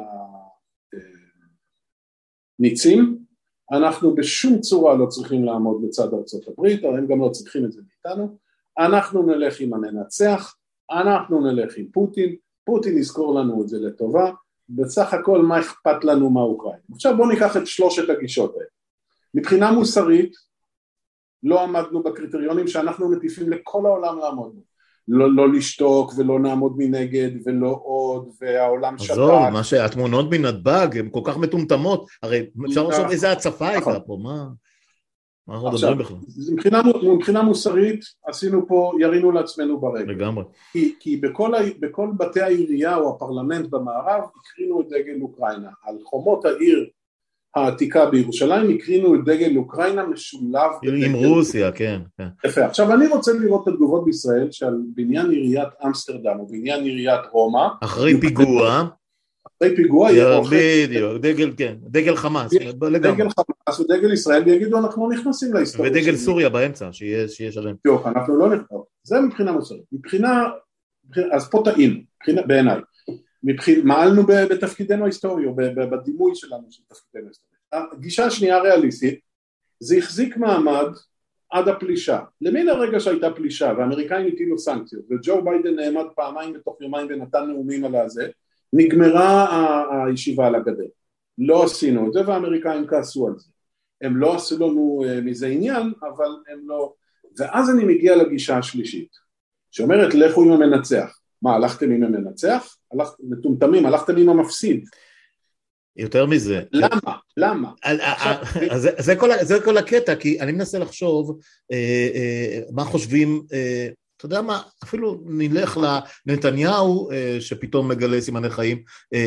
הניצים, אנחנו בשום צורה לא צריכים לעמוד בצד ארצות הברית, הם גם לא צריכים את זה מאיתנו, אנחנו נלך עם המנצח, אנחנו נלך עם פוטין, פוטין יזכור לנו את זה לטובה, בסך הכל מה אכפת לנו מהאוקראינה. עכשיו בואו ניקח את שלושת הגישות האלה. מבחינה מוסרית, לא עמדנו בקריטריונים שאנחנו מטיפים לכל העולם לעמוד בו. לא לשתוק ולא נעמוד מנגד ולא עוד, והעולם שתק. עזוב, התמונות מנתב"ג הן כל כך מטומטמות, הרי אפשר לחשוב איזה הצפה הייתה פה, מה אנחנו מדברים בכלל? מבחינה מוסרית עשינו פה, ירינו לעצמנו ברגל. לגמרי. כי בכל בתי העירייה או הפרלמנט במערב הקרינו את דגל אוקראינה, על חומות העיר העתיקה בירושלים הקרינו את דגל אוקראינה משולב עם רוסיה, כן. יפה, עכשיו אני רוצה לראות את התגובות בישראל שעל בניין עיריית אמסטרדם או בניין עיריית רומא אחרי פיגוע בדיוק, דגל חמאס דגל חמאס ודגל ישראל יגידו אנחנו נכנסים להיסטוריה ודגל סוריה באמצע שיש עליהם אנחנו לא נכנסים, זה מבחינה מוסרית אז פה טעים בעיניי מעלנו בתפקידנו ההיסטורי או בדימוי שלנו של תפקידנו ההיסטורי. הגישה השנייה ריאליסטית זה החזיק מעמד עד הפלישה, למין הרגע שהייתה פלישה והאמריקאים הטילו סנקציות וג'ו ביידן נעמד פעמיים בתוך יומיים ונתן נאומים על הזה, נגמרה הישיבה על הגדר, לא עשינו את זה והאמריקאים כעסו על זה, הם לא עשו לנו מזה עניין אבל הם לא, ואז אני מגיע לגישה השלישית שאומרת לכו עם המנצח. מה, הלכתם עם המנצח? מטומטמים, הלכתם עם המפסיד. יותר מזה. למה? זה כל הקטע, כי אני מנסה לחשוב מה חושבים, אתה יודע מה, אפילו נלך לנתניהו שפתאום מגלה סימני חיים,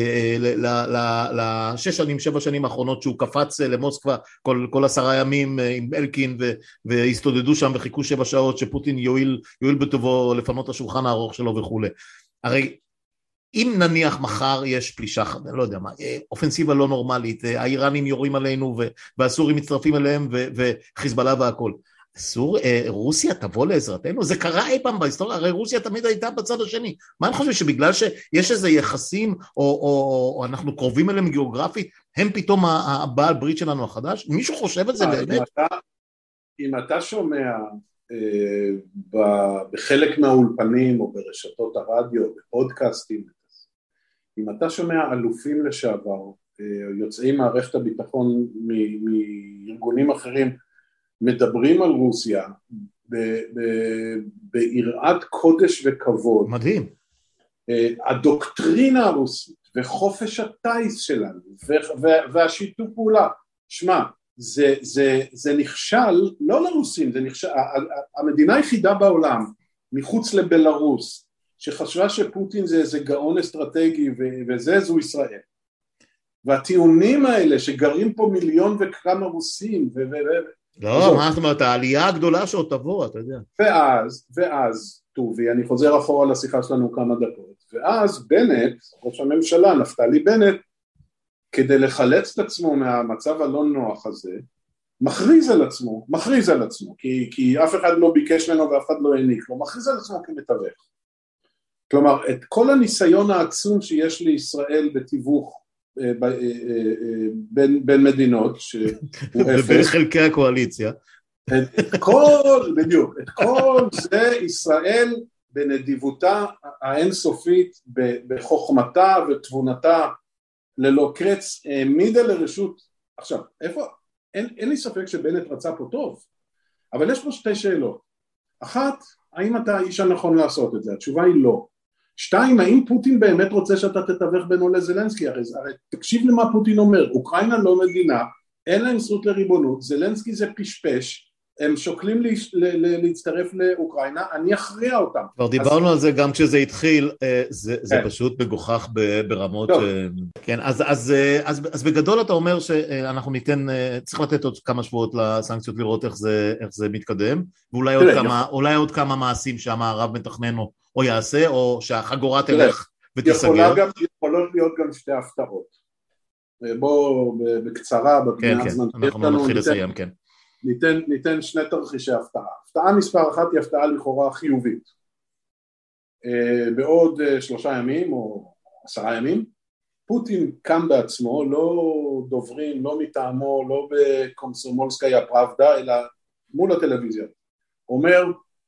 לשש שנים, 7 שנים האחרונות שהוא קפץ למוסקבה כל 10 ימים עם אלקין והסתודדו שם וחיכו 7 שעות שפוטין יועיל בטובו לפנות השולחן הארוך שלו וכו'. הרי אם נניח מחר יש פלישה, לא יודע מה, אופנסיבה לא נורמלית, האיראנים יורים עלינו והסורים מצטרפים אליהם וחיזבאללה והכל, רוסיה תבוא לעזרתנו? זה קרה אי פעם בהיסטוריה, הרי רוסיה תמיד הייתה בצד השני. מה אני חושב, שבגלל שיש איזה יחסים או אנחנו קרובים אליהם גיאוגרפית, הם פתאום הבעל ברית שלנו החדש? מישהו חושב את זה באמת? אם אתה שומע בחלק מהאולפנים או ברשתות הרדיו, בפודקאסטים, אם אתה שומע אלופים לשעבר, יוצאי מערכת הביטחון מארגונים אחרים, מדברים על רוסיה ביראת קודש וכבוד. מדהים. הדוקטרינה הרוסית וחופש הטייס שלנו והשיתוף פעולה, שמע, זה נכשל, לא לרוסים, זה נכשל, המדינה היחידה בעולם, מחוץ לבלרוס, שחשבה שפוטין זה איזה גאון אסטרטגי זו ישראל. והטיעונים האלה שגרים פה 1,000,000 וכמה רוסים לא, מה זאת אומרת, העלייה הגדולה שעוד תבוא, אתה יודע. ואז, טובי, אני חוזר אחורה לשיחה שלנו כמה דקות, ואז בנט, ראש הממשלה, נפתלי בנט, כדי לחלץ את עצמו מהמצב הלא נוח הזה, מכריז על עצמו, כי אף אחד לא ביקש ממנו ואף אחד לא העניק לו, מכריז על עצמו כמתווך. כלומר, את כל הניסיון העצום שיש לישראל בתיווך בין מדינות, ובין חלקי הקואליציה, את כל זה ישראל בנדיבותה האינסופית, בחוכמתה ותבונתה ללא קרץ, העמידה לרשות. עכשיו, אין לי ספק שבנט רצה פה טוב, אבל יש פה שתי שאלות. אחת, האם אתה האיש הנכון לעשות את זה? התשובה היא לא. שתיים, האם פוטין באמת רוצה שאתה תתווך בינו לזלנסקי? הרי תקשיב למה פוטין אומר, אוקראינה לא מדינה, אין להם זכות לריבונות, זלנסקי זה פשפש, הם שוקלים להצטרף לאוקראינה, אני אכריע אותם. כבר דיברנו על זה גם כשזה התחיל, זה פשוט מגוחך ברמות. כן, אז בגדול אתה אומר שאנחנו צריך לתת עוד כמה שבועות לסנקציות לראות איך זה מתקדם, ואולי עוד כמה מעשים שהמערב מתכנן או יעשה, או שהחגורה תלך ותיסגר. יכולות להיות גם שתי הפתעות. בואו בקצרה, כן, אנחנו נתחיל לסיים, כן. ניתן שני תרחישי הפתעה. הפתעה מספר אחת היא הפתעה לכאורה חיובית. בעוד 3 ימים או 10 ימים, פוטין קם בעצמו, לא דוברים, לא מטעמו, לא בקומסומולסקיה פראבדה, אלא מול הטלוויזיה. אומר,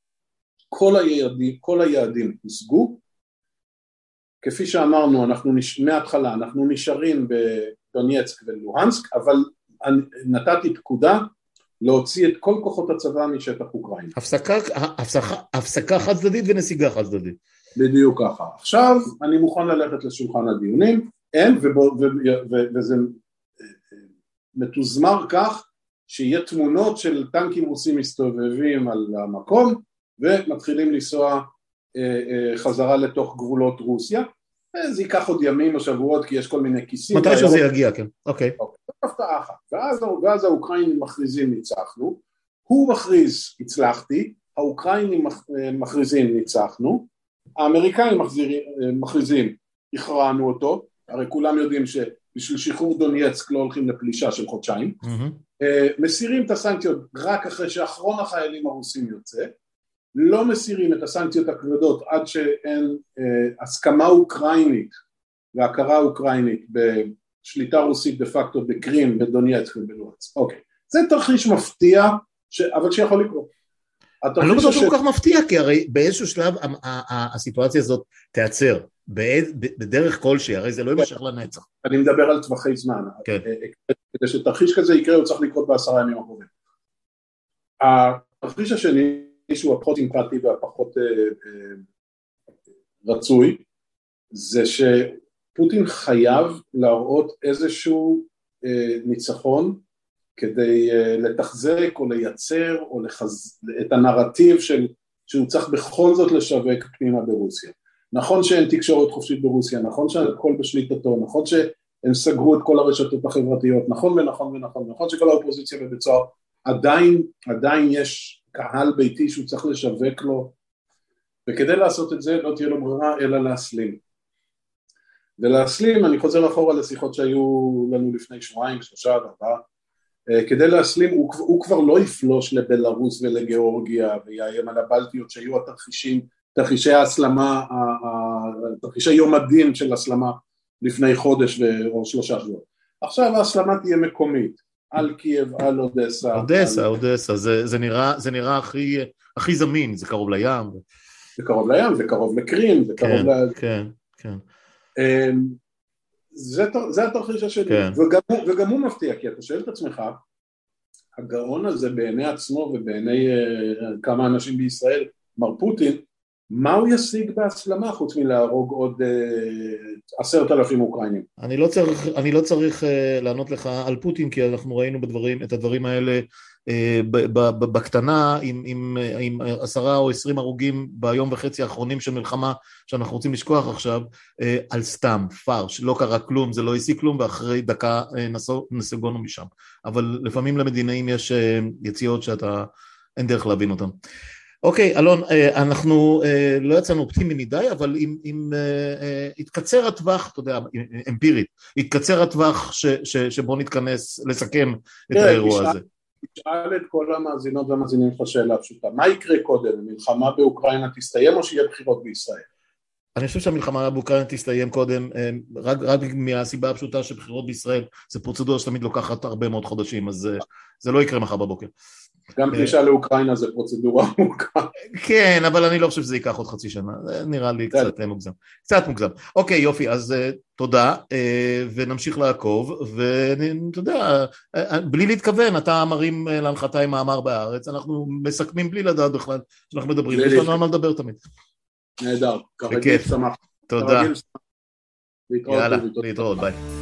כל היעדים הושגו, כפי שאמרנו, מההתחלה, אנחנו נשארים בדונייצק ולוהנסק, אבל נתתי פקודה, להוציא את כל כוחות הצבא משטח אוקראינה. הפסקה חד צדדית ונסיגה חד צדדית. בדיוק ככה. עכשיו אני מוכן ללכת לשולחן הדיונים, וזה מתוזמר כך, שיהיה תמונות של טנקים רוסים מסתובבים על המקום, ומתחילים לנסוע חזרה לתוך גבולות רוסיה, זה ייקח עוד ימים או שבועות, כי יש כל מיני כיסים. מתי שזה יגיע, כן. אוקיי. הפתעה אחת. ואז האוקראינים מכריזים ניצחנו, הוא מכריז הצלחתי, האוקראינים מכריזים ניצחנו, האמריקאים מכריזים הכרענו אותו, הרי כולם יודעים שבשביל שחרור דונייצק לא הולכים לפלישה של חודשיים, מסירים את הסנקציות רק אחרי שאחרון החיילים הרוסים יוצא, לא מסירים את הסנקציות הכבדות עד שאין הסכמה אוקראינית והכרה אוקראינית בשליטה רוסית דה פקטו בקרים, בדונייצק ובלואנסק. אוקיי, זה תרחיש מפתיע, אבל שיכול לקרות. אני לא בטוח שהוא כל כך מפתיע, כי הרי באיזשהו שלב הסיטואציה הזאת תיעצר, בדרך כלשהי, הרי זה לא יימשך לנצח. אני מדבר על טווחי זמן. כדי שתרחיש כזה יקרה, הוא צריך לקרות ב10 ימים הקרובים. התרחיש השני, שהוא הפחות סימפטי והפחות רצוי, זה שפוטין חייב להראות איזשהו ניצחון, כדי לתחזק או לייצר או את הנרטיב שהוא צריך בכל זאת לשווק פנימה ברוסיה. נכון שאין תקשורת חופשית ברוסיה, נכון שהכל בשליטתו, נכון שהם סגרו את כל הרשתות החברתיות, נכון שכל האופוזיציה בבית סוהר, עדיין יש קהל ביתי שהוא צריך לשווק לו, וכדי לעשות את זה לא תהיה לו ברירה אלא להסלים. ולהסלים, אני חוזר אחורה לשיחות שהיו לנו לפני 2, 3, 4, כדי להסלים, הוא כבר לא יפלוש לבלרוס ולגיאורגיה, ויאיים על הבלטיות שהיו תרחישי ההסלמה, תרחישי יום הדין של הסלמה לפני חודש או 3 שבועות. עכשיו ההסלמה תהיה מקומית, על קייב, על אודסה. אודסה, זה נראה הכי זמין, זה קרוב לים. זה קרוב לים, זה קרוב לקרים, זה קרוב כן. זה התרחיש השני, וגם הוא מפתיע, כי אתה שואל את עצמך, הגאון הזה בעיני עצמו ובעיני כמה אנשים בישראל, מר פוטין, מה הוא ישיג בהסלמה חוץ מלהרוג עוד 10,000 אוקראינים? אני לא צריך לענות לך על פוטין, כי אנחנו ראינו את הדברים האלה בקטנה, עם 10 או 20 הרוגים ביום וחצי האחרונים של מלחמה, שאנחנו רוצים לשכוח עכשיו, על סתם, פרש, לא קרה כלום, זה לא השיג כלום, ואחרי דקה נסגונו משם. אבל לפעמים למדינאים יש יציאות אין דרך להבין אותם. אוקיי, אלון, אנחנו לא יצאנו אופטימי מדי, אבל אם יתקצר הטווח, אתה יודע, אמפירית, יתקצר הטווח שבו נתכנס לסכם את האירוע הזה. תשאל את כל המאזינות והמאזינים לך שאלה פשוטה, מה יקרה קודם, המלחמה באוקראינה תסתיים או שיהיה בחירות בישראל? אני חושב שהמלחמה באוקראינה תסתיים קודם, רק מהסיבה הפשוטה שבחירות בישראל זה פרוצדורה שתמיד לוקחת הרבה מאוד חודשים, אז זה לא יקרה מחר בבוקר. גם פלישה לאוקראינה זה פרוצדורה מורכבת. כן, אבל אני לא חושב שזה ייקח עוד חצי שנה, זה נראה לי קצת מוגזם. קצת מוגזם. אוקיי, יופי, אז תודה, ונמשיך לעקוב, ואתה יודע, בלי להתכוון, אתה מרים להנחתה עם מאמר בארץ, אנחנו מסכמים בלי לדעת בכלל, שאנחנו מדברים, יש לנו על מה לדבר תמיד. נהדר, בכיף, תודה. יאללה, להתראות, ביי.